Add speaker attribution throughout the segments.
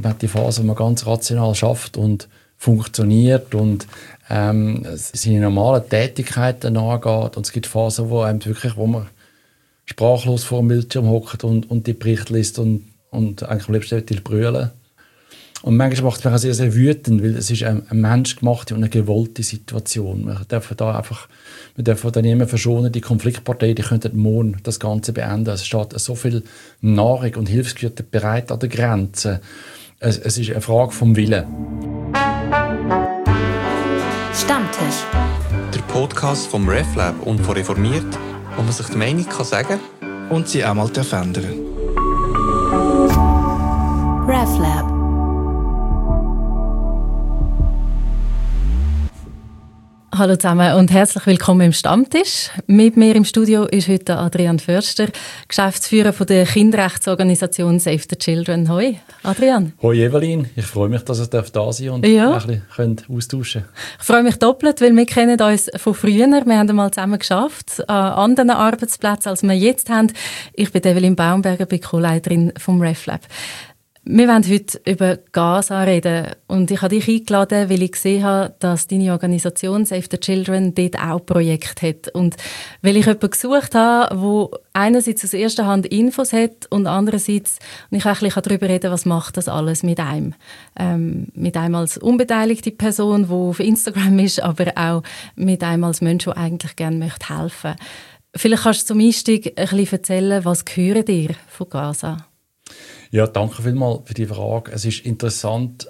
Speaker 1: Man hat die Phase, wo man ganz rational schafft und funktioniert und seine normalen Tätigkeiten nachgeht. Und es gibt Phasen, wo man sprachlos vor dem Bildschirm hockt und die Berichte liest und eigentlich am liebsten will brüllen. Und manchmal macht es mich auch sehr, sehr wütend, weil es ist eine menschgemachte und eine gewollte Situation. Wir dürfen da niemanden verschonen. Die Konfliktparteien, die könnten morgen das Ganze beenden. Es steht so viel Nahrung und Hilfsgüter bereit an der Grenze. Es ist eine Frage vom Willen.
Speaker 2: Stammtisch.
Speaker 3: Der Podcast vom RefLab und von Reformiert, wo man sich die Meinung kann sagen
Speaker 4: und sie auch mal ändern.
Speaker 2: RefLab.
Speaker 5: Hallo zusammen und herzlich willkommen im Stammtisch. Mit mir im Studio ist heute Adrian Förster, Geschäftsführer von der Kinderrechtsorganisation Save the Children. Hoi, Adrian.
Speaker 1: Hoi, Evelyn. Ich freue mich, dass ihr da sein und ein bisschen austauschen könnt.
Speaker 5: Ich freue mich doppelt, weil wir kennen uns von früher. Wir haben einmal zusammen geschafft, an anderen Arbeitsplätzen, als wir jetzt haben. Ich bin Evelyn Baumberger, bin Co-Leiterin vom RefLab. Wir wollen heute über Gaza reden und ich habe dich eingeladen, weil ich gesehen habe, dass deine Organisation Save the Children dort auch Projekte hat. Und weil ich jemanden gesucht habe, der einerseits aus erster Hand Infos hat und andererseits und ich auch ein bisschen darüber reden, was macht das alles mit einem. Mit einem als unbeteiligte Person, die auf Instagram ist, aber auch mit einem als Mensch, der eigentlich gerne helfen möchte. Vielleicht kannst du zum Einstieg ein bisschen erzählen, was gehört dir von Gaza?
Speaker 1: Ja, danke vielmals für die Frage. Es ist interessant,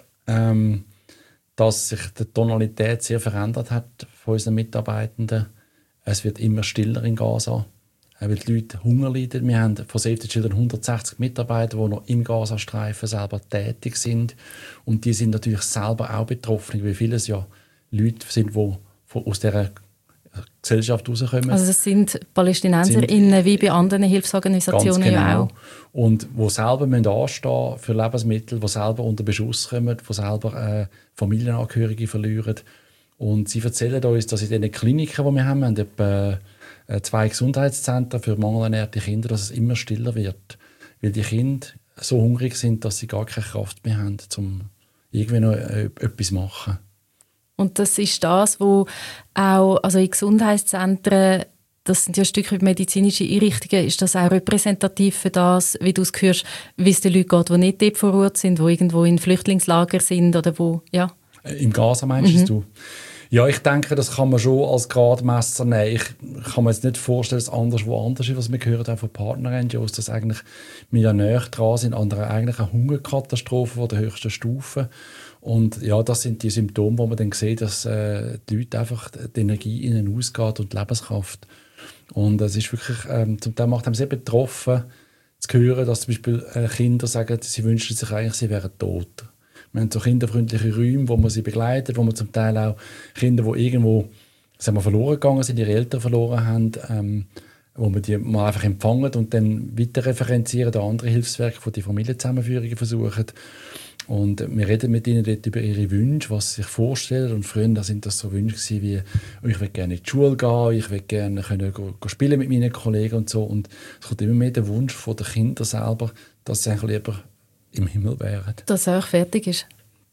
Speaker 1: dass sich die Tonalität sehr verändert hat von unseren Mitarbeitenden. Es wird immer stiller in Gaza, weil die Leute Hunger leiden. Wir haben von Save the Children 160 Mitarbeiter, die noch im Gazastreifen selber tätig sind. Und die sind natürlich selber auch betroffen, weil vieles ja Leute sind, die aus dieser Gesellschaft rauskommen.
Speaker 5: Also das sind PalästinenserInnen wie bei anderen Hilfsorganisationen
Speaker 1: genau.
Speaker 5: Ja auch.
Speaker 1: Und die selber anstehen müssen für Lebensmittel, die selber unter Beschuss kommen, die selber Familienangehörige verlieren. Und sie erzählen uns, dass in den Kliniken, die wir haben etwa 2 Gesundheitszentren für mangelernährte Kinder, dass es immer stiller wird. Weil die Kinder so hungrig sind, dass sie gar keine Kraft mehr haben, um irgendwie noch etwas zu machen.
Speaker 5: Und das ist das, wo auch also in Gesundheitszentren, das sind ja ein Stück weit medizinische Einrichtungen, ist das auch repräsentativ für das, wie du es hörst, wie es den Leuten geht, die nicht dort vor Ort sind, die irgendwo in Flüchtlingslager sind oder wo, ja.
Speaker 1: Im Gaza meinst du? Ja, ich denke, das kann man schon als Gradmesser nehmen. Ich kann mir jetzt nicht vorstellen, dass es woanders ist, was wir hören auch von Partner-NGOs, dass eigentlich wir ja näher dran sind an einer eigentlichen Hungerkatastrophe von der höchsten Stufe. Und ja, das sind die Symptome, wo man dann sieht, dass die Leute einfach die Energie ihnen ausgeht und die Lebenskraft. Und es ist wirklich, zum Teil macht einem sehr betroffen zu hören, dass zum Beispiel Kinder sagen, sie wünschen sich eigentlich, sie wären tot. Wir haben so kinderfreundliche Räume, wo man sie begleitet, wo man zum Teil auch Kinder, die irgendwo verloren gegangen sind, ihre Eltern verloren haben, wo man die mal einfach empfangen und dann weiterreferenzieren an andere Hilfswerke, die die Familienzusammenführungen versuchen. Und wir reden mit ihnen dort über ihre Wünsche, was sie sich vorstellen. Und früher sind das so Wünsche wie, ich will gerne in die Schule gehen, ich will gerne go spielen mit meinen Kollegen und so. Und es kommt immer mehr der Wunsch von den Kindern selber, dass sie eigentlich lieber im Himmel wären.
Speaker 5: Dass es auch fertig ist.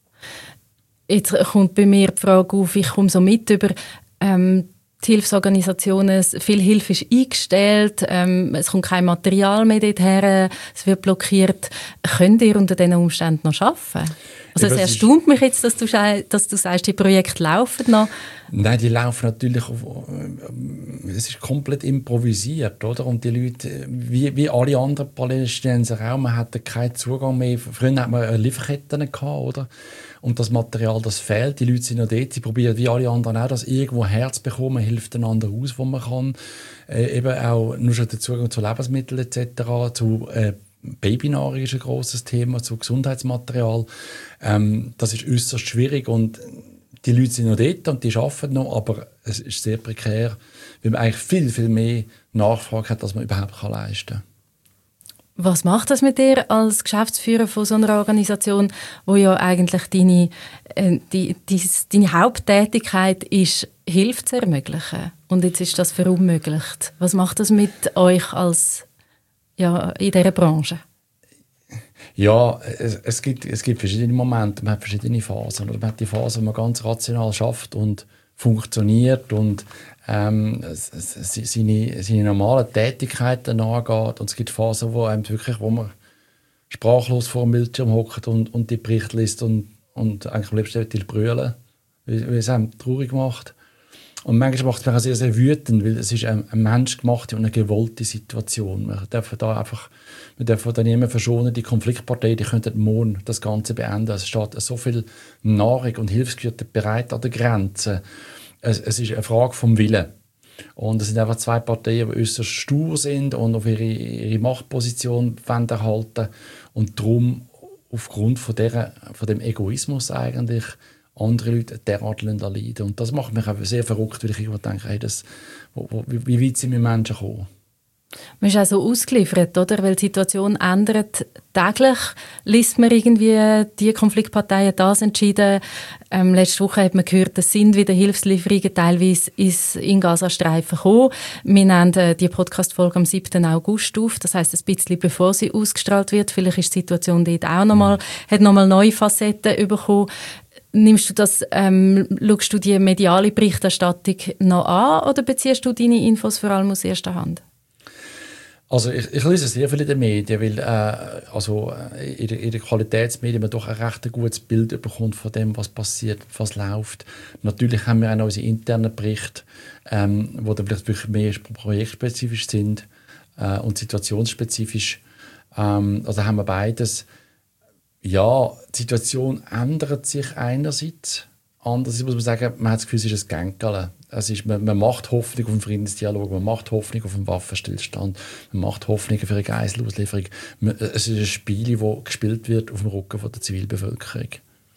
Speaker 5: Jetzt kommt bei mir die Frage auf, ich komme so mit über die Hilfsorganisationen, viel Hilfe ist eingestellt, es kommt kein Material mehr dorthin, es wird blockiert. Könnt ihr unter diesen Umständen noch arbeiten? Also es erstaunt mich jetzt, dass du sagst, die Projekte laufen noch.
Speaker 1: Nein, die laufen natürlich es ist komplett improvisiert, oder? Und die Leute, wie alle anderen Palästinenser auch, man hatte keinen Zugang mehr. Früher hatten wir Lieferketten gehabt, oder? Und das Material, das fehlt. Die Leute sind noch dort. Sie probieren, wie alle anderen auch, das irgendwo herzubekommen. Hilft einander aus, wo man kann. Eben auch nur schon der Zugang zu Lebensmitteln etc., zu Babynahrung ist ein grosses Thema, zu Gesundheitsmaterial. Das ist äußerst schwierig und die Leute sind noch dort und die arbeiten noch, aber es ist sehr prekär, weil man eigentlich viel, viel mehr Nachfrage hat, als man überhaupt leisten kann.
Speaker 5: Was macht das mit dir als Geschäftsführer von so einer Organisation, wo ja eigentlich deine Haupttätigkeit ist, Hilfe zu ermöglichen? Und jetzt ist das verunmöglicht. Was macht das mit euch als in dieser Branche?
Speaker 1: Ja, es gibt verschiedene Momente, man hat verschiedene Phasen. Oder man hat die Phase, wo man ganz rational schafft und funktioniert und seine normalen Tätigkeiten nachgeht. Und es gibt Phasen, wo man sprachlos vor dem Bildschirm hockt und die Berichte liest und eigentlich am liebsten brüllen, weil es einem traurig macht. Und manchmal macht es mich auch sehr, sehr wütend, weil es ist eine menschgemachte und eine gewollte Situation. Wir dürfen da niemanden verschonen. Die Konfliktparteien, die könnten morgen das Ganze beenden. Es steht so viel Nahrung und Hilfsgüter bereit an der Grenze. Es ist eine Frage vom Willen. Und es sind einfach zwei Parteien, die äußerst stur sind und auf ihre Machtposition erhalten und darum aufgrund von dem Egoismus eigentlich andere Leute derart leiden. Und das macht mich auch sehr verrückt, weil ich immer denke, hey, wie weit sind wir Menschen gekommen?
Speaker 5: Man ist auch so ausgeliefert, oder? Weil die Situation ändert täglich. Liest man irgendwie, die Konfliktparteien das entschieden. Letzte Woche hat man gehört, es sind wieder Hilfslieferungen teilweise in Gazastreifen gekommen. Wir nehmen die Podcast-Folge am 7. August auf. Das heisst, ein bisschen bevor sie ausgestrahlt wird. Vielleicht ist die Situation dort auch hat nochmal neue Facetten bekommen. Nimmst du das, schaust du die mediale Berichterstattung noch an oder beziehst du deine Infos vor allem aus erster Hand?
Speaker 1: Also ich lese sehr viel in den Medien, weil in den Qualitätsmedien man doch ein recht gutes Bild bekommt von dem, was passiert, was läuft. Natürlich haben wir auch noch unsere internen Berichte, die dann vielleicht wirklich mehr projektspezifisch sind und situationsspezifisch. Also haben wir beides. Ja, die Situation ändert sich einerseits. Andererseits muss man sagen, man hat das Gefühl, es ist ein Gänkerle. Man macht Hoffnung auf einen Friedensdialog, man macht Hoffnung auf einen Waffenstillstand, man macht Hoffnung für eine Geiselauslieferung. Es ist ein Spiel, das gespielt wird auf dem Rücken der Zivilbevölkerung.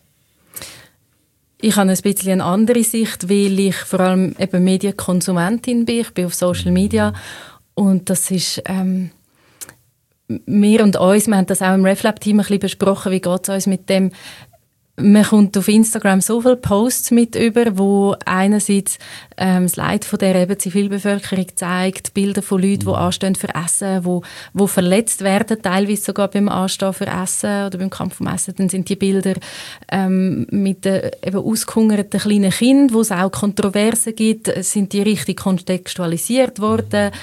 Speaker 5: Ich habe ein bisschen eine andere Sicht, weil ich vor allem eben Medienkonsumentin bin. Ich bin auf Social Media und das ist... wir und uns, wir haben das auch im RefLab-Team ein bisschen besprochen, wie geht es uns mit dem. Man kommt auf Instagram so viele Posts mit über, wo einerseits das Leid von der eben Zivilbevölkerung zeigt, Bilder von Leuten, die anstehen für Essen, wo verletzt werden, teilweise sogar beim Anstehen für Essen oder beim Kampf um Essen. Dann sind die Bilder mit den eben ausgehungerten kleinen Kindern, wo es auch Kontroversen gibt, sind die richtig kontextualisiert worden.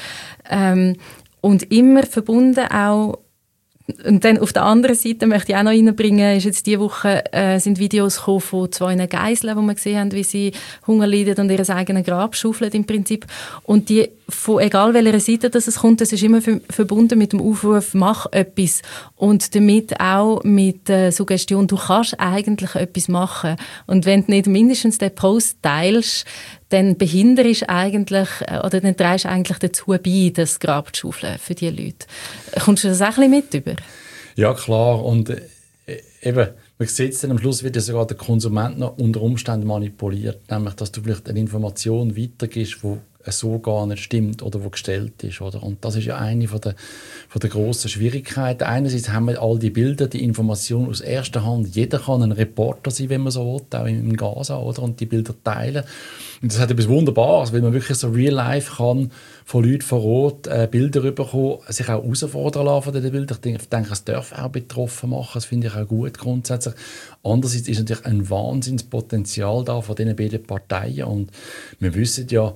Speaker 5: Und immer verbunden auch, und dann auf der anderen Seite möchte ich auch noch reinbringen, ist jetzt diese Woche sind Videos gekommen von 2 Geiseln, wo wir gesehen haben, wie sie Hunger leiden und ihr eigenes Grab schaufeln im Prinzip. Und die, von egal welcher Seite das es kommt, das ist immer verbunden mit dem Aufruf, mach etwas. Und damit auch mit der Suggestion, du kannst eigentlich etwas machen. Und wenn du nicht mindestens den Post teilst, dann behinderst eigentlich, oder dann trägst du eigentlich dazu bei, das Grab zu schaufeln für diese Leute. Kommst du das auch ein bisschen mit über?
Speaker 1: Ja, klar. Und eben, man sieht es dann am Schluss, wird ja sogar der Konsument noch unter Umständen manipuliert. Nämlich, dass du vielleicht eine Information weitergibst, die so gar nicht stimmt oder wo gestellt ist. Oder? Und das ist ja eine von der grossen Schwierigkeiten. Einerseits haben wir all die Bilder, die Informationen aus erster Hand. Jeder kann ein Reporter sein, wenn man so will, auch in Gaza, oder? Und die Bilder teilen. Und das hat etwas Wunderbares, weil man wirklich so real life kann von Leuten vor Ort Bilder bekommen, sich auch herausfordern lassen von diesen Bildern. Ich denke, es darf auch betroffen machen. Das finde ich auch gut grundsätzlich. Andererseits ist natürlich ein Wahnsinnspotenzial da von diesen beiden Parteien. Und wir wissen ja,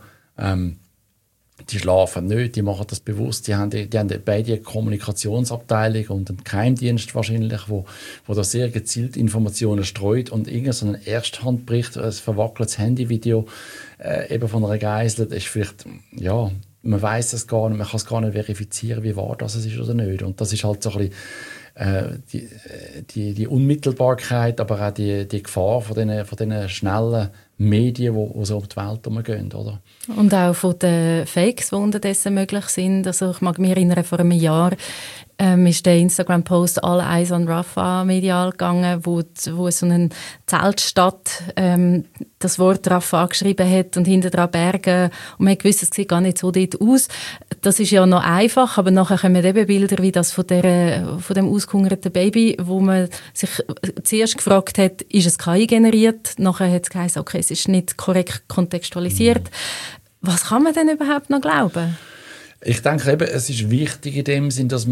Speaker 1: die schlafen nicht, die machen das bewusst. Die haben beide eine Kommunikationsabteilung und einen Geheimdienst wahrscheinlich, wo da sehr gezielt Informationen streut und irgendein Ersthandbericht, ein verwackeltes Handyvideo eben von einer Geisel, das ist vielleicht, ja, man weiß es gar nicht, man kann es gar nicht verifizieren, wie wahr das ist oder nicht. Und das ist halt so ein bisschen die Unmittelbarkeit, aber auch die Gefahr von diesen schnellen Medien, die so um die Welt herumgehen, oder? Und
Speaker 5: auch von den Fakes, die unterdessen möglich sind. Also ich mag mich erinnern, vor einem Jahr ist der Instagram-Post «All Eyes on Rafah» medial gegangen, wo so eine Zeltstadt das Wort Rafah geschrieben hat und hinter dran Berge. Und man hat gewusst, es sieht gar nicht so dort aus. Das ist ja noch einfach, aber nachher kommen eben Bilder wie das von dem ausgehungerten Baby, wo man sich zuerst gefragt hat, ist es KI generiert? Nachher hat es geheißen, okay, es ist nicht korrekt kontextualisiert. Was kann man denn überhaupt noch glauben?
Speaker 1: Ich denke eben, es ist wichtig in dem Sinn, dass man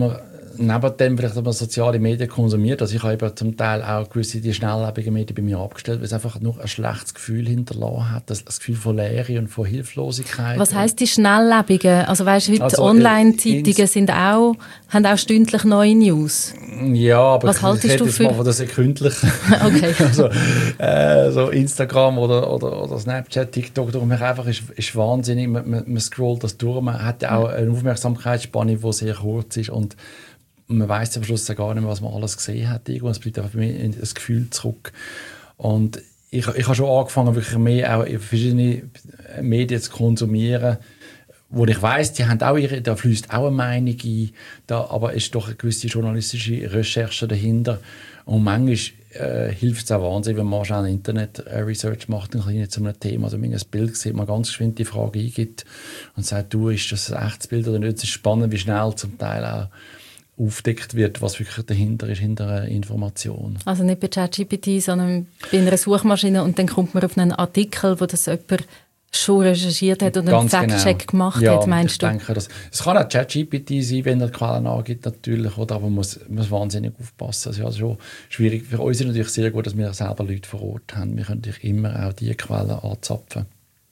Speaker 1: neben dem vielleicht, dass man soziale Medien konsumiert, also ich habe eben zum Teil auch gewisse die schnelllebigen Medien bei mir abgestellt, weil es einfach nur ein schlechtes Gefühl hinterlassen hat, das Gefühl von Leere und von Hilflosigkeit.
Speaker 5: Was heisst die schnelllebigen? Also weißt du, heute also, Online-Zeitungen haben auch stündlich neue News.
Speaker 1: Ja, aber
Speaker 5: was haltest du für?
Speaker 1: Mal das kündlich.
Speaker 5: Okay.
Speaker 1: Also, so Instagram oder Snapchat, TikTok, darum einfach ist wahnsinnig. Man scrollt das durch, man hat ja auch eine Aufmerksamkeitsspanne, die sehr kurz ist und man weiss am Schluss gar nicht mehr, was man alles gesehen hat. Es bleibt einfach bei mir ein Gefühl zurück. Und ich habe schon angefangen, wirklich mehr auch verschiedene Medien zu konsumieren, wo ich weiss, die haben auch da fließt auch eine Meinung ein, aber es ist doch eine gewisse journalistische Recherche dahinter. Und manchmal hilft es auch wahnsinnig, wenn man schnell Internet-Research macht, ein kleines zu einem Thema, also ein Bild sieht, man ganz geschwind die Frage eingibt und sagt, ist das ein echtes Bild oder nicht? Es ist spannend, wie schnell zum Teil auch aufdeckt wird, was wirklich dahinter ist, hinter einer Information. Also
Speaker 5: nicht bei ChatGPT, sondern bei einer Suchmaschine und dann kommt man auf einen Artikel, wo das jemand schon recherchiert hat und einen Fact-Check gemacht hat, meinst du?
Speaker 1: Ich denke, es kann auch ChatGPT sein, wenn er Quellen angibt, natürlich, oder, aber man muss wahnsinnig aufpassen. Also, schon schwierig. Für uns ist es natürlich sehr gut, dass wir selber Leute vor Ort haben. Wir können natürlich immer auch diese Quellen anzapfen.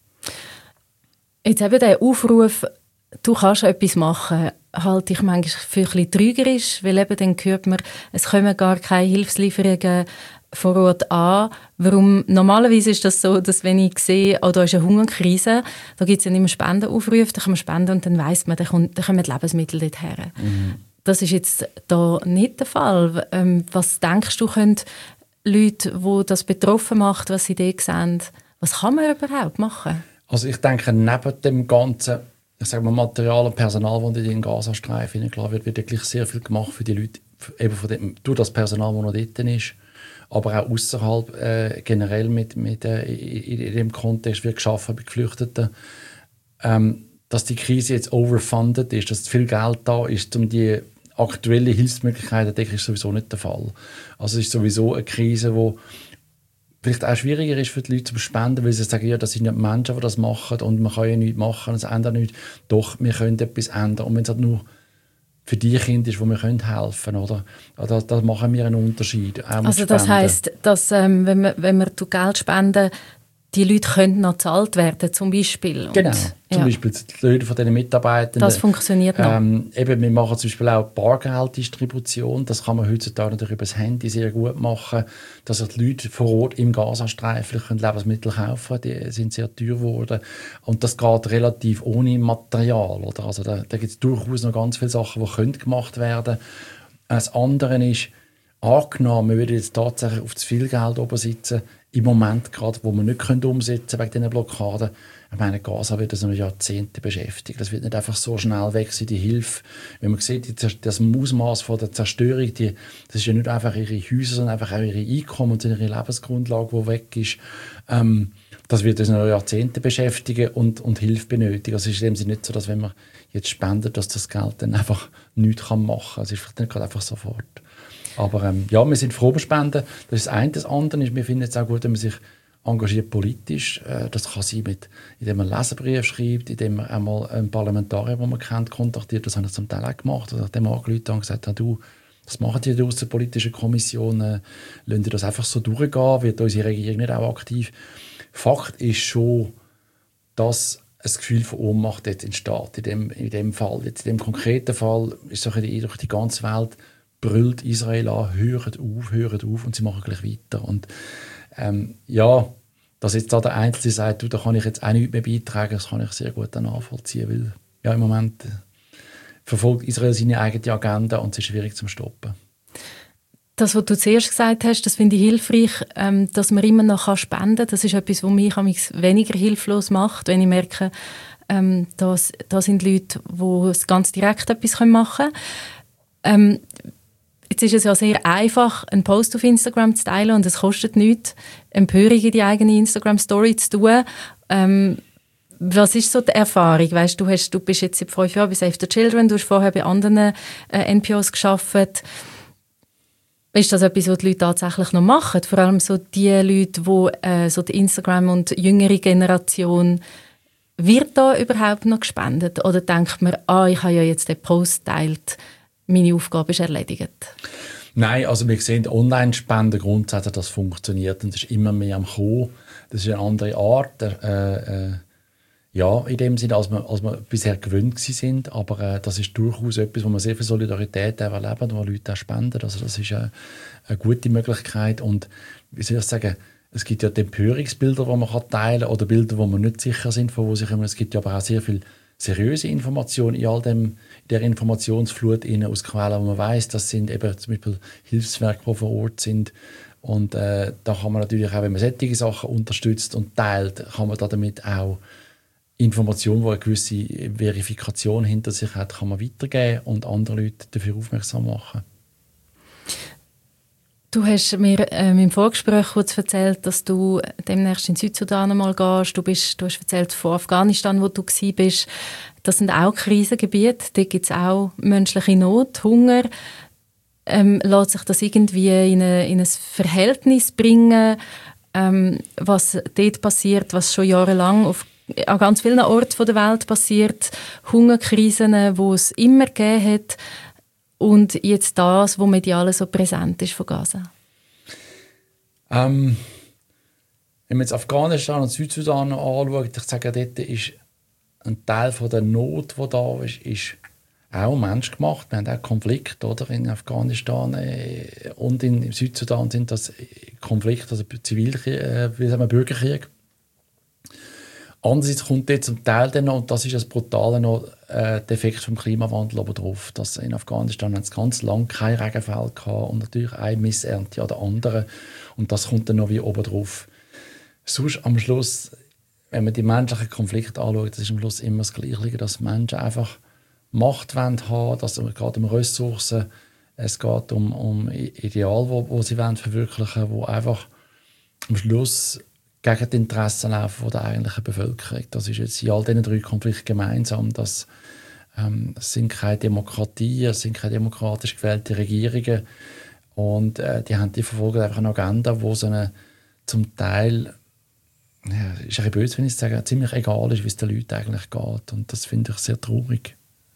Speaker 5: Jetzt eben der Aufruf, du kannst etwas machen, halte ich manchmal für ein bisschen trügerisch, weil eben dann hört man, es kommen gar keine Hilfslieferungen vor Ort an. Warum? Normalerweise ist das so, dass wenn ich sehe, da ist eine Hungerkrise, da gibt es ja nicht mehr Spendenaufrufe, da kann man spenden und dann weiss man, da kommen Lebensmittel dorthin. Das ist jetzt da nicht der Fall. Was denkst du, können Leute, die das betroffen macht, was sie dort sehen, was kann man überhaupt machen?
Speaker 1: Also ich denke, neben dem ganzen Material und Personal, das in den Gazastreifen hineingeladen wird, wird wirklich sehr viel gemacht für die Leute, eben durch das Personal, das noch dort ist, aber auch außerhalb generell in dem Kontext wird geschaffen bei Geflüchteten, dass die Krise jetzt overfunded ist, dass viel Geld da ist, um die aktuelle Hilfsmöglichkeiten zu decken, ist sowieso nicht der Fall. Also es ist sowieso eine Krise, die vielleicht auch schwieriger ist für die Leute zu spenden, weil sie sagen, ja, das sind ja Menschen, die das machen und man kann ja nichts machen, es ändert nichts. Doch, wir können etwas ändern. Und wenn es halt nur für die Kinder ist, wo wir helfen können, oder? Da machen wir einen Unterschied.
Speaker 5: Also das heisst, dass wenn wir Geld spenden, die Leute können noch bezahlt werden, zum Beispiel.
Speaker 1: Genau, zum Beispiel die Leute von diesen Mitarbeitenden.
Speaker 5: Das funktioniert noch.
Speaker 1: Eben, wir machen zum Beispiel auch Bargelddistribution. Das kann man heutzutage natürlich über das Handy sehr gut machen, dass die Leute vor Ort im Gazastreifen Lebensmittel kaufen können. Die sind sehr teuer geworden. Und das geht relativ ohne Material. Oder? Also da gibt es durchaus noch ganz viele Sachen, die gemacht werden können. Das andere ist, angenommen, wir würden jetzt tatsächlich auf zu viel Geld oben sitzen, im Moment gerade, wo wir nicht umsetzen können wegen diesen Blockaden. Ich meine, Gaza wird das noch Jahrzehnte beschäftigen. Das wird nicht einfach so schnell weg sein, die Hilfe. Wenn man sieht, das Ausmaß von der Zerstörung, das ist ja nicht einfach ihre Häuser, sondern einfach auch ihre Einkommen und ihre Lebensgrundlage, die weg ist. Das wird uns noch Jahrzehnte beschäftigen und Hilfe benötigen. Also es ist in dem Sinne nicht so, dass wenn man jetzt spendet, dass das Geld dann einfach nichts machen kann. Es ist vielleicht nicht gerade einfach sofort. Aber wir sind froh über Spenden. Das ist das eine. Das andere ist, wir finden es auch gut, wenn man sich engagiert politisch. Das kann sein, indem man einen Leserbrief schreibt, indem man einmal einen Parlamentarier, den man kennt, kontaktiert. Das habe ich zum Teil auch gemacht. Oder dem angerufen und gesagt, du, was machen die aus der politischen Kommission? Lassen die das einfach so durchgehen? Wird unsere Regierung nicht auch aktiv? Fakt ist schon, dass ein Gefühl von Ohnmacht jetzt entsteht. In dem Fall. Jetzt in dem konkreten Fall ist so durch die ganze Welt brüllt Israel an, hört auf und sie machen gleich weiter. Und dass jetzt da der Einzelne sagt, du, da kann ich jetzt auch nichts mehr beitragen, das kann ich sehr gut nachvollziehen, weil ja, im Moment verfolgt Israel seine eigene Agenda und es ist schwierig zu stoppen.
Speaker 5: Das, was du zuerst gesagt hast, das finde ich hilfreich, dass man immer noch spenden kann. Das ist etwas, was mich weniger hilflos macht, wenn ich merke, da sind Leute, die ganz direkt etwas machen können. Jetzt ist es ja sehr einfach, einen Post auf Instagram zu teilen und es kostet nichts, Empörung in die eigene Instagram-Story zu tun. Was ist so die Erfahrung? Weißt, du bist jetzt seit 5 Jahren bei Save the Children, du hast vorher bei anderen NPOs gearbeitet. Ist das etwas, was die Leute tatsächlich noch machen? Vor allem so die Leute, die so die Instagram- und jüngere Generation, wird da überhaupt noch gespendet? Oder denkt man, ich habe ja jetzt den Post geteilt, meine Aufgabe ist erledigt?
Speaker 1: Nein, also wir sehen Online-Spenden grundsätzlich, das funktioniert und es ist immer mehr am Kommen. Das ist eine andere Art, ja, in dem Sinne, als wir bisher gewöhnt sind. Aber das ist durchaus etwas, wo man sehr viel Solidarität erleben, wo Leute auch spenden. Also das ist eine gute Möglichkeit. Und wie soll ich sagen, es gibt ja die Empörungsbilder, die man teilen kann, oder Bilder, wo man nicht sicher sind, von wo sie kommen. Es gibt ja aber auch sehr viel seriöse Informationen in der Informationsflut aus Quellen, wo man weiss, das sind eben zum Beispiel Hilfswerke, die vor Ort sind. Und da kann man natürlich auch, wenn man solche Sachen unterstützt und teilt, kann man damit auch Informationen, die eine gewisse Verifikation hinter sich hat, kann man weitergeben und andere Leute dafür aufmerksam machen.
Speaker 5: Du hast mir im Vorgespräch kurz erzählt, dass du demnächst in Südsudan einmal gehst. Du hast erzählt von Afghanistan, wo du warst. Das sind auch Krisengebiete. Dort gibt es auch menschliche Not, Hunger. Lässt sich das irgendwie in ein Verhältnis bringen, was dort passiert, was schon jahrelang an ganz vielen Orten der Welt passiert, Hungerkrisen, die es immer gegeben hat, und jetzt das, was medial so präsent ist von Gaza?
Speaker 1: Wenn man jetzt Afghanistan und Südsudan anschaut, ich sage, dort ist ein Teil von der Not, die da ist auch menschgemacht. Wir haben auch Konflikte, oder? In Afghanistan und im Südsudan sind das Konflikte, also Bürgerkrieg. Andererseits kommt jetzt zum Teil dann noch, und das ist das Brutale noch, der Effekt vom Klimawandel oben drauf. Dass in Afghanistan hat es ganz lange kein Regenfall gehabt und natürlich eine Missernte an der anderen. Und das kommt dann noch wie oben drauf. Sonst am Schluss, wenn man die menschlichen Konflikte anschaut, das ist am Schluss immer das Gleiche, dass Menschen einfach Macht haben, dass es geht um Ressourcen, es geht um Ideale, wo sie verwirklichen wollen, die einfach am Schluss gegen die Interessen laufen von der eigentlichen Bevölkerung. Das ist jetzt in all diesen 3 Konflikten gemeinsam, dass es sind keine Demokratien, es sind keine demokratisch gewählte Regierungen und die verfolgen einfach eine Agenda, wo es zum Teil, ja, ist ein bisschen böse, wenn ich sage, ziemlich egal ist, wie es den Leuten eigentlich geht, und das finde ich sehr traurig.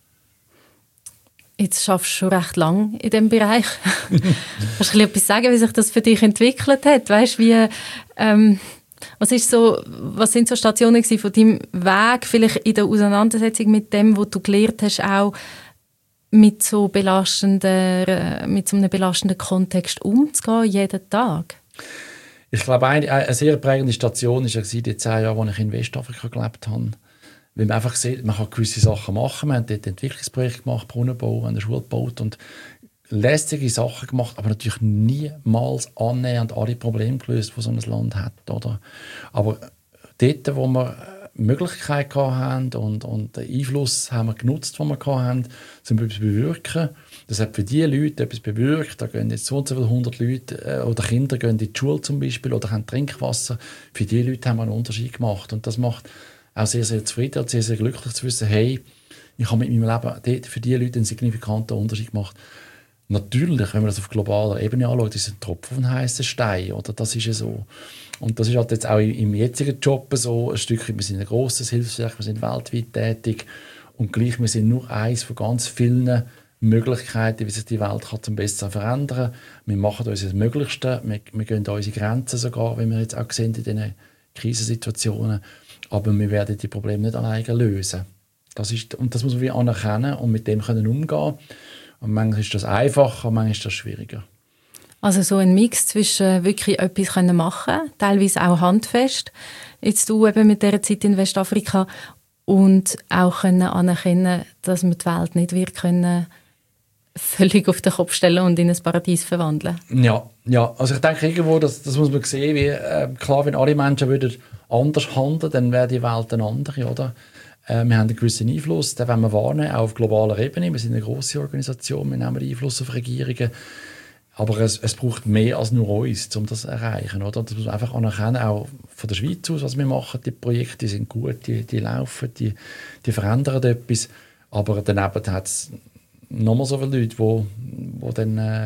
Speaker 5: Jetzt arbeitest du schon recht lange in diesem Bereich. Kannst du etwas sagen, wie sich das für dich entwickelt hat? Weißt, was sind so Stationen von deinem Weg, vielleicht in der Auseinandersetzung mit dem, was du gelernt hast, auch mit so einem belastenden Kontext umzugehen, jeden Tag?
Speaker 1: Ich glaube, eine sehr prägende Station war die 10 Jahre, als ich in Westafrika gelebt habe. Weil man einfach sieht, man kann gewisse Sachen machen. Wir haben dort Entwicklungsprojekte gemacht, Brunnenbau, eine Schule gebaut und lästige Sachen gemacht, aber natürlich niemals annähernd alle Probleme gelöst, die so ein Land hat. Oder? Aber dort, wo wir Möglichkeit hatten und Einfluss haben wir genutzt, den wir hatten, um etwas zu bewirken. Das hat für diese Leute etwas bewirkt. Da gehen jetzt so und so viele 100 Leute oder Kinder gehen in die Schule zum Beispiel oder haben Trinkwasser. Für diese Leute haben wir einen Unterschied gemacht. Und das macht auch sehr, sehr zufrieden und sehr, sehr glücklich zu wissen, hey, ich habe mit meinem Leben für diese Leute einen signifikanten Unterschied gemacht. Natürlich, wenn man das auf globaler Ebene anschaut, ist es ein Tropfen auf einen heissen Stein. Oder? Das ist ja so. Und das ist halt jetzt auch im jetzigen Job so ein Stückchen. Wir sind ein grosses Hilfswerk, wir sind weltweit tätig. Und gleich, wir sind nur eines von ganz vielen Möglichkeiten, wie sich die Welt kann zum Besseren verändern kann. Wir machen uns das Möglichste. Wir gehen an unsere Grenzen sogar, wie wir jetzt auch sehen in diesen Krisensituationen. Aber wir werden die Probleme nicht alleine lösen. Und das muss man wie anerkennen und mit dem können umgehen. Und manchmal ist das einfacher, und manchmal ist das schwieriger.
Speaker 5: Also so ein Mix zwischen wirklich etwas machen können, teilweise auch handfest, jetzt du eben mit dieser Zeit in Westafrika, und auch können anerkennen, dass wir die Welt nicht wird können völlig auf den Kopf stellen und in ein Paradies verwandeln.
Speaker 1: Ja, also ich denke irgendwo, das muss man sehen, wie klar, wenn alle Menschen würden anders handeln, dann wäre die Welt eine andere, oder? Wir haben einen gewissen Einfluss, den wollen wir wahrnehmen, auch auf globaler Ebene. Wir sind eine grosse Organisation, wir nehmen Einfluss auf Regierungen. Aber es braucht mehr als nur uns, um das zu erreichen. Oder? Das muss man einfach anerkennen, auch von der Schweiz aus, was wir machen. Die Projekte die sind gut, die laufen, die verändern etwas. Aber daneben hat es nochmal so viele Leute, wo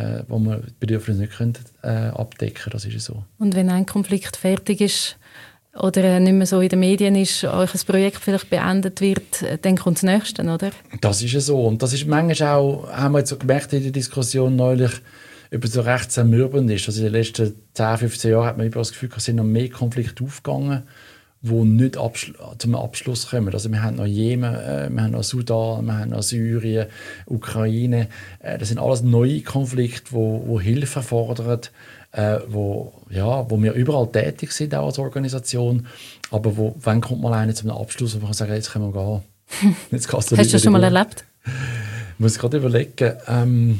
Speaker 1: man die Bedürfnisse nicht abdecken können. Das ist so.
Speaker 5: Und wenn ein Konflikt fertig ist, oder nicht mehr so in den Medien ist, euch ein Projekt vielleicht beendet wird, dann kommt das Nächste, oder?
Speaker 1: Das ist ja so. Und das ist manchmal auch, haben wir jetzt so gemerkt in der Diskussion neulich, ob es so recht zermürbend ist. Also in den letzten 10, 15 Jahren hat man immer das Gefühl, es sind noch mehr Konflikte aufgegangen, die nicht zum Abschluss kommen. Also wir haben noch Jemen, wir haben noch Sudan, wir haben noch Syrien, Ukraine. Das sind alles neue Konflikte, die Hilfe fordern, wo wir überall tätig sind, auch als Organisation. Aber wann kommt mal einer zu einem Abschluss, wo man kann sagen, jetzt können wir gehen. Jetzt
Speaker 5: hast du das schon mal erlebt?
Speaker 1: Ich muss gerade überlegen.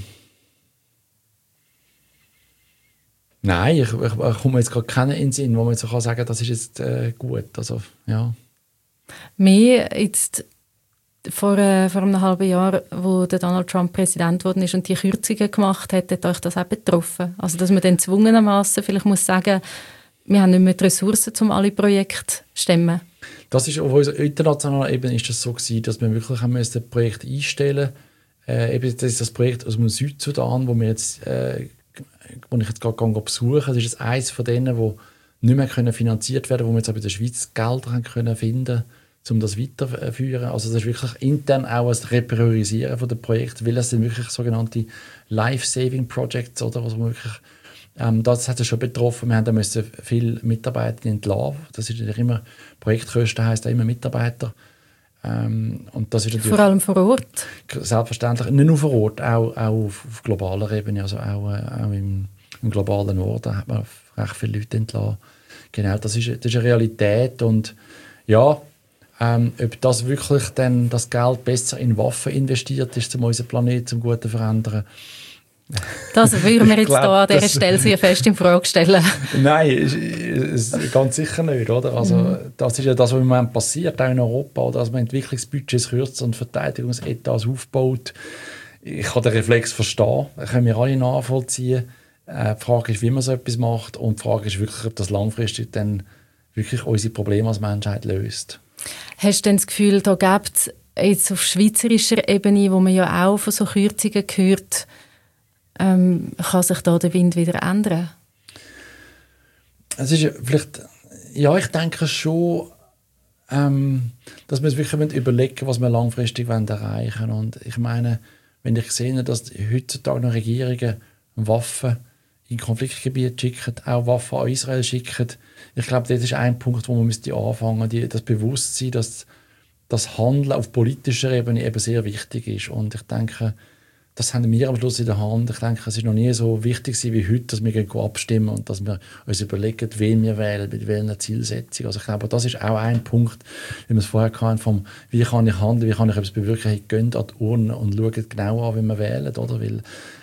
Speaker 1: Nein, ich komme jetzt gerade keinen in den Sinn, wo man jetzt so sagen kann, das ist jetzt gut. Also, ja.
Speaker 5: Mehr jetzt vor einem halben Jahr, wo der Donald Trump Präsident geworden ist und die Kürzungen gemacht hat, hat euch das auch betroffen? Also, dass man dann gezwungenermassen vielleicht muss sagen, wir haben nicht mehr die Ressourcen, um alle Projekte zu stemmen.
Speaker 1: Das ist auf unserer internationalen Ebene ist das so gewesen, dass wir wirklich ein Projekt einstellen mussten. Das ist das Projekt aus dem Südsudan, wo ich jetzt gerade besuche. Das ist eines von denen, die nicht mehr finanziert werden können, wo wir jetzt auch in der Schweiz Gelder können finden, um das weiterzuführen. Also das ist wirklich intern auch ein Repriorisieren von dem Projekt, weil es sind wirklich sogenannte Life-Saving-Projects, oder was man wirklich das hat es schon betroffen. Wir mussten viele Mitarbeiter entlassen. Das ist immer, Projektkosten heisst auch immer Mitarbeiter. Und das ist
Speaker 5: vor allem vor Ort?
Speaker 1: Selbstverständlich. Nicht nur vor Ort, auch auf globaler Ebene, also auch im globalen Norden hat man recht viele Leute entlassen. Genau, das ist eine Realität. Und ja, ob das wirklich dann das Geld besser in Waffen investiert ist, um unseren Planeten zum Guten zu verändern,
Speaker 5: das würden wir jetzt hier an dieser Stelle sehr fest in Frage stellen.
Speaker 1: Nein, ganz sicher nicht. Oder? Also, das ist ja das, was im Moment passiert, auch in Europa, oder? Dass man Entwicklungsbudgets kürzt und Verteidigungsetats aufbaut. Ich kann den Reflex verstehen, das können wir alle nachvollziehen. Die Frage ist, wie man so etwas macht, und die Frage ist wirklich, ob das langfristig dann wirklich unsere Probleme als Menschheit löst.
Speaker 5: Hast du denn das Gefühl, da gibt es jetzt auf schweizerischer Ebene, wo man ja auch von so Kürzungen hört, kann sich da der Wind wieder ändern?
Speaker 1: Es ist vielleicht, ja, ich denke schon, dass wir uns wirklich überlegen, was wir langfristig erreichen wollen. Und ich meine, wenn ich sehe, dass heutzutage noch Regierungen Waffen in Konfliktgebiete schicken, auch Waffen an Israel schicken, ich glaube, das ist ein Punkt, wo man anfangen müsste, das Bewusstsein, dass das Handeln auf politischer Ebene eben sehr wichtig ist. Und ich denke, das haben wir am Schluss in der Hand. Ich denke, es ist noch nie so wichtig wie heute, dass wir abstimmen und dass wir uns überlegen, wen wir wählen, mit welcher Zielsetzung. Also ich glaube, das ist auch ein Punkt, wie wir es vorher hatten, vom wie kann ich handeln, wie kann ich etwas bewirken, gehen an die Urne und schauen genau an, wie wir wählen. Oder? Weil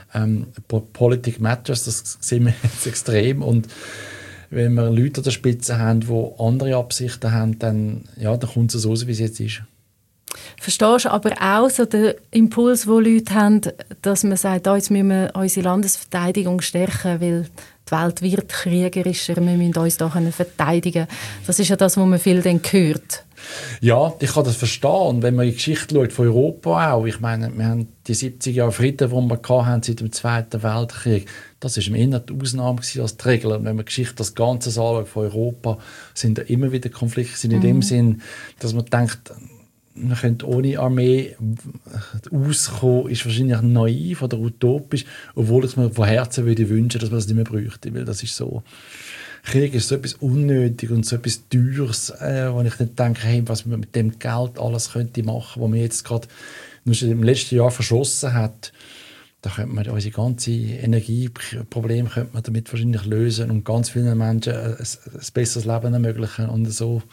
Speaker 1: Politik matters, das sehen wir jetzt extrem. Und wenn wir Leute an der Spitze haben, die andere Absichten haben, dann kommt es so raus, wie es jetzt ist.
Speaker 5: Verstehst du aber auch so den Impuls, den Leute haben, dass man sagt, jetzt müssen wir unsere Landesverteidigung stärken, weil die Welt wird kriegerischer, wir müssen uns da verteidigen. Das ist ja das, was man viel dann hört.
Speaker 1: Ja, ich kann das verstehen. Und wenn man in die Geschichte schaut, von Europa auch, ich meine, wir haben die 70 Jahre Frieden, die wir hatten seit dem Zweiten Weltkrieg, das war eher die Ausnahme als die Regel. Und wenn man die Geschichte das Ganze anschaut von Europa, sind da immer wieder Konflikte in dem Sinn, dass man denkt, man könnte ohne Armee auskommen, ist wahrscheinlich naiv oder utopisch, obwohl ich mir von Herzen würde wünschen, dass man das nicht mehr bräuchte, weil das ist so, Krieg ist so etwas unnötig und so etwas Teures, wo ich nicht denke, hey, was man mit dem Geld alles könnte machen, was man jetzt gerade nur schon im letzten Jahr verschossen hat, da könnte man unsere ganze Energieprobleme könnte man damit wahrscheinlich lösen und ganz vielen Menschen ein besseres Leben ermöglichen und so,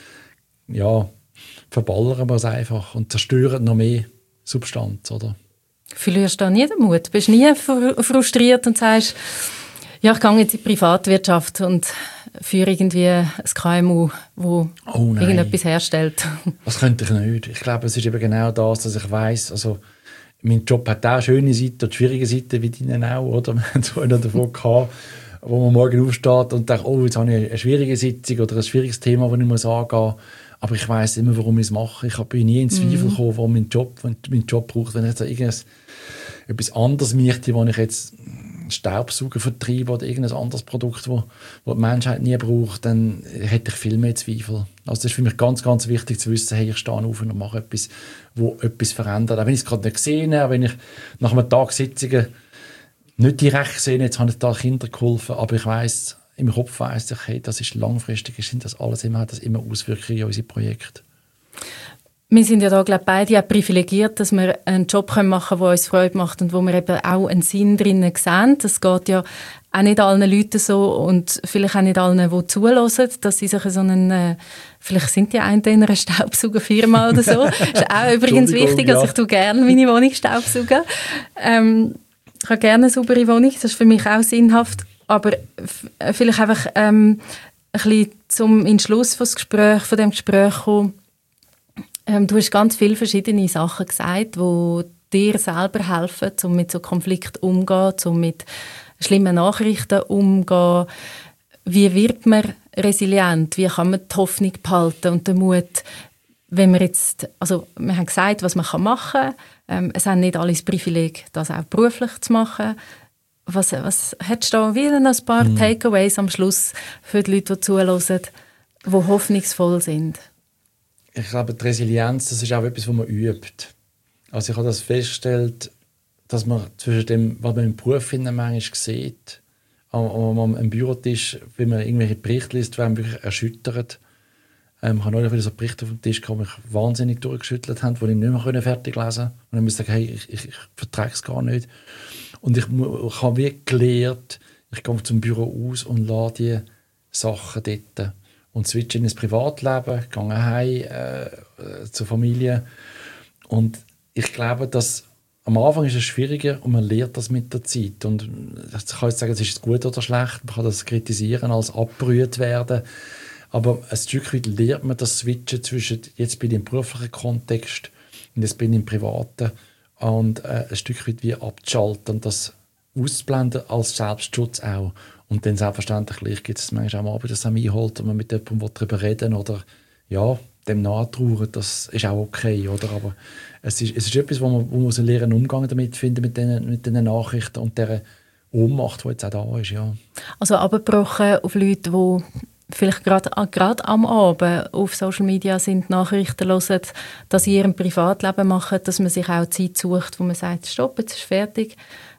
Speaker 1: ja, verballern wir es einfach und zerstören noch mehr Substanz, oder?
Speaker 5: Verlierst du da nie den Mut? Bist du nie frustriert und sagst, ja, ich gehe jetzt in die Privatwirtschaft und führe irgendwie ein KMU, das irgendetwas herstellt?
Speaker 1: Das könnte ich nicht. Ich glaube, es ist eben genau das, dass ich weiss, also mein Job hat auch schöne Seiten und schwierige Seiten, wie deinen auch, oder? Wir haben so einen davon gehabt, wo man morgen aufsteht und denkt, jetzt habe ich eine schwierige Sitzung oder ein schwieriges Thema, das ich angehen muss. Aber ich weiss immer, warum ich es mache. Ich bin nie in Zweifel gekommen, warum mein Job braucht. Wenn ich jetzt etwas anderes möchte, wo ich jetzt Staubsaugervertrieb oder irgendein anderes Produkt, das die Menschheit nie braucht, dann hätte ich viel mehr Zweifel. Also das ist für mich ganz, ganz wichtig zu wissen, hey, ich stehe auf und mache etwas, wo etwas verändert. Auch wenn ich es gerade nicht gesehen habe, auch wenn ich nach einem Tag Sitzungen nicht direkt sehe, jetzt habe ich da Kindern geholfen, aber ich weiss, im Kopf weiss ich, hey, das ist langfristig, sind das alles immer, hat das immer Auswirkungen auf unsere Projekte.
Speaker 5: Wir sind ja da, glaube ich, beide auch privilegiert, dass wir einen Job machen können, der uns Freude macht und wo wir eben auch einen Sinn drinnen sehen. Das geht ja auch nicht allen Leuten so und vielleicht auch nicht allen, die zuhören, dass sie sich so einen, vielleicht sind die einen in einer Staubsaugerfirma oder so. Das ist auch übrigens wichtig, also ich tue gerne meine Wohnung staubsaugen. Ich habe gerne eine saubere Wohnung, das ist für mich auch sinnhaft, aber vielleicht einfach ein bisschen zum Schluss von dem Gespräch kommen. Du hast ganz viele verschiedene Sachen gesagt, die dir selber helfen, um mit so Konflikten umzugehen, um mit schlimmen Nachrichten umzugehen. Wie wird man resilient? Wie kann man die Hoffnung behalten und den Mut, wenn wir jetzt, also wir haben gesagt, was man machen kann. Es haben nicht alle das Privileg, das auch beruflich zu machen. Was hättest du da wieder noch ein paar Takeaways am Schluss für die Leute, die zuhören, die hoffnungsvoll sind?
Speaker 1: Ich glaube, die Resilienz, das ist auch etwas, was man übt. Also ich habe das festgestellt, dass man zwischen dem, was man im Beruf manchmal sieht, am Bürotisch, wenn man irgendwelche Berichte liest, werden wirklich erschüttert. Ich habe neulich wieder so Berichte auf den Tisch gehabt, die mich wahnsinnig durchgeschüttelt haben, die ich nicht mehr fertig lesen konnte. Und dann musste ich sagen, hey, ich vertrage es gar nicht. Und ich habe wirklich gelernt, ich gehe zum Büro aus und lasse die Sachen dort. Und switche in das Privatleben, gehe heim zur Familie. Und ich glaube, dass am Anfang ist es schwieriger und man lernt das mit der Zeit. Und ich kann jetzt sagen, es ist gut oder schlecht, man kann das kritisieren, als abgerührt werden. Aber ein Stück weit lernt man das Switchen zwischen, jetzt bin ich im beruflichen Kontext und jetzt bin ich im privaten. Und ein Stück weit wie abzuschalten und das auszublenden als Selbstschutz auch. Und dann selbstverständlich gibt es manchmal auch am Abend, dass es mich einholt und man mit jemandem darüber reden oder ja, dem nachtrauern, das ist auch okay, oder? Aber es ist etwas, wo man muss einen leeren Umgang damit finden, mit diesen Nachrichten und dieser Ohnmacht, die jetzt auch da ist, ja.
Speaker 5: Also abgebrochen auf Leute, die vielleicht gerade am Abend auf Social Media sind, Nachrichten hören, dass sie ihrem Privatleben machen, dass man sich auch Zeit sucht, wo man sagt, stopp, jetzt ist fertig.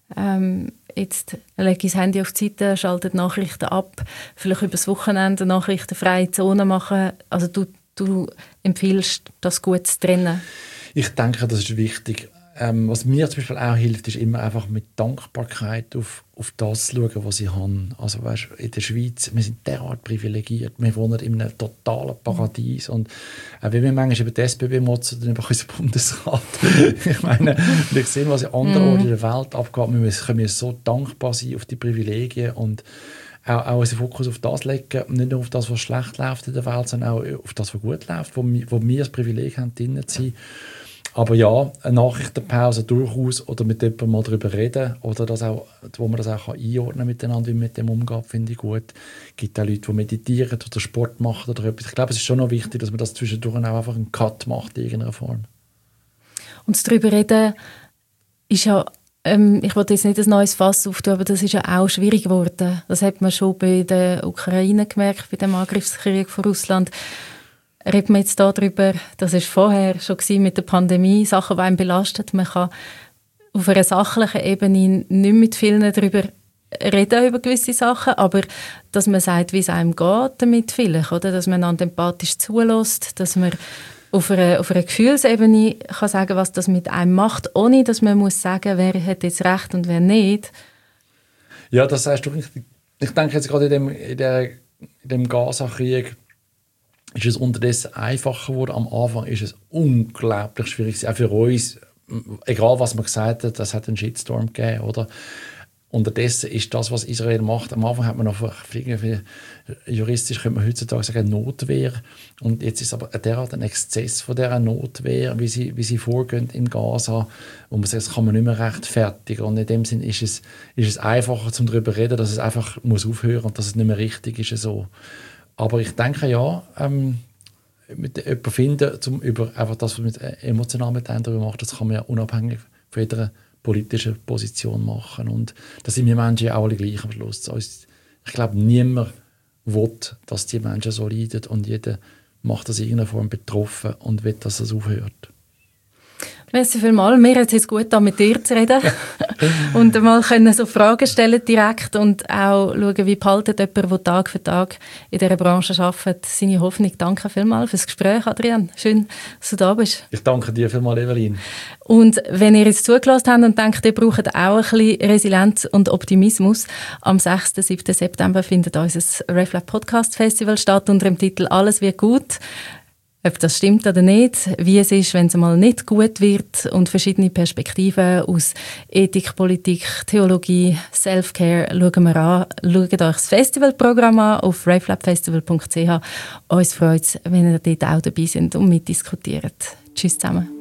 Speaker 5: Jetzt lege ich das Handy auf die Seite, schalte die Nachrichten ab, vielleicht über das Wochenende nachrichtenfreie Zone machen. Also du empfiehlst, das gut zu trennen?
Speaker 1: Ich denke, das ist wichtig. Was mir zum Beispiel auch hilft, ist immer einfach mit Dankbarkeit auf das zu schauen, was ich habe. Also weißt, in der Schweiz, wir sind derart privilegiert. Wir wohnen in einem totalen Paradies. Und wenn wir manchmal über die SBB motzen, dann über unseren Bundesrat. Ich meine, wenn ich sehe, was in anderen Orten in der Welt abgeht, können wir so dankbar sein auf die Privilegien und auch unseren Fokus auf das legen, nicht nur auf das, was schlecht läuft in der Welt, sondern auch auf das, was gut läuft, wo wir das Privileg haben, drinnen zu sein. Aber ja, eine Nachrichtenpause durchaus oder mit jemandem mal darüber reden oder das auch, wo man das auch einordnen kann miteinander, wie man mit dem umgeht, finde ich gut. Es gibt auch Leute, die meditieren oder Sport machen oder etwas. Ich glaube, es ist schon noch wichtig, dass man das zwischendurch auch einfach einen Cut macht in irgendeiner Form.
Speaker 5: Und das darüber reden ist ja, ich wollte jetzt nicht ein neues Fass auftun, aber das ist ja auch schwierig geworden. Das hat man schon bei der Ukraine gemerkt, bei dem Angriffskrieg von Russland. Reden wir jetzt darüber, das war vorher schon mit der Pandemie, Sachen, die einen belastet. Man kann auf einer sachlichen Ebene nicht mit vielen darüber reden, über gewisse Sachen, aber dass man sagt, wie es einem geht damit vielleicht, oder? Dass man einander empathisch zulässt, dass man auf einer Gefühlsebene kann sagen, was das mit einem macht, ohne dass man muss sagen, wer hat jetzt recht und wer nicht.
Speaker 1: Ja, das sagst du richtig. Ich denke jetzt gerade in dem Gaza-Krieg ist es unterdessen einfacher geworden. Am Anfang ist es unglaublich schwierig, auch für uns, egal was man gesagt hat, das hat einen Shitstorm gegeben, oder? Unterdessen ist das, was Israel macht, am Anfang hat man noch juristisch könnte man heutzutage sagen Notwehr, und jetzt ist aber derart ein Exzess von dieser Notwehr, wie sie vorgehen in Gaza, wo man sagt, das kann man nicht mehr rechtfertigen, und in dem Sinn ist es einfacher, zum darüber zu reden, dass es einfach muss aufhören und dass es nicht mehr richtig ist so. Aber ich denke, ja, mit jemandem finden, über einfach das, was man emotional mit einem darüber macht, das kann man ja unabhängig von jeder politischen Position machen. Und da sind wir Menschen ja auch alle gleich am Schluss. Ich glaube, niemand will, dass die Menschen so leiden und jeder macht das in irgendeiner Form betroffen und will, dass es aufhört.
Speaker 5: Merci vielmals. Mir hat es jetzt gut, mit dir zu reden und mal können so Fragen stellen direkt und auch schauen, wie behaltet jemand, der Tag für Tag in dieser Branche arbeitet, seine Hoffnung. Danke vielmals fürs Gespräch, Adrian. Schön, dass du da bist.
Speaker 1: Ich danke dir vielmals, Evelyn.
Speaker 5: Und wenn ihr jetzt zugelassen habt und denkt, ihr braucht auch ein bisschen Resilienz und Optimismus, am 6. 7. September findet unser RefLab Podcast Festival statt unter dem Titel «Alles wird gut». Ob das stimmt oder nicht, wie es ist, wenn es mal nicht gut wird und verschiedene Perspektiven aus Ethik, Politik, Theologie, Self-Care schauen wir an. Schaut euch das Festivalprogramm an auf reflabfestival.ch. Uns freut es, wenn ihr dort auch dabei seid und mitdiskutiert. Tschüss zusammen.